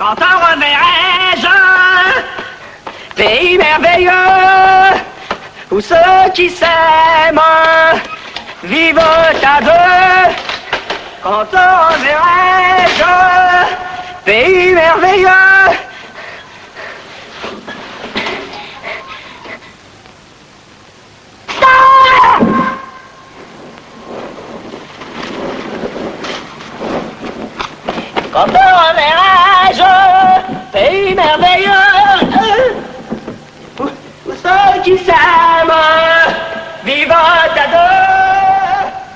Quand on reverrai-je pays merveilleux où ceux qui s'aiment vivent à deux. Quand on reverrai-je pays merveilleux. Quand on reverrai